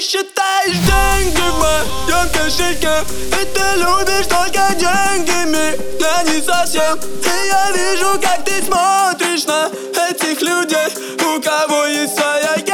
считаешь деньги в моем кошельке, и ты любишь только деньги, меня не совсем. И я вижу, как ты смотришь на этих людей, у кого есть своя